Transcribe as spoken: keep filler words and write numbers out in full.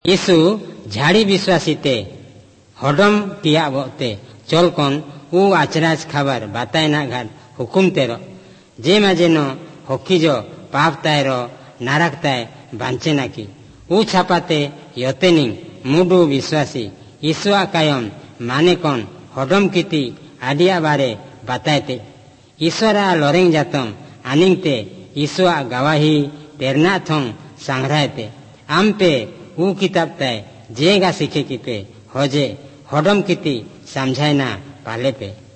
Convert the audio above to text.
यीशु झाड़ी विश्वासीते हडम किया बोते चलकन उ आचराज खबर बताए ना घाट हुकुम तेरो जे माजे नो हकीजो पाप तायरो नारक ताय बांचे ना की उ छापाते यतेनिंग मुडु विश्वासी ईश्वा कायम माने कौन हडम किती आदिया बारे बताएते ईश्वरा लोरेंग जातम आनिंगते ईश्वा गवाही तेरना थोंग संग्रहते आम पे उ किताब ताय जेगा सीखे की पे होजे हडम किती समझाए ना पाले पे।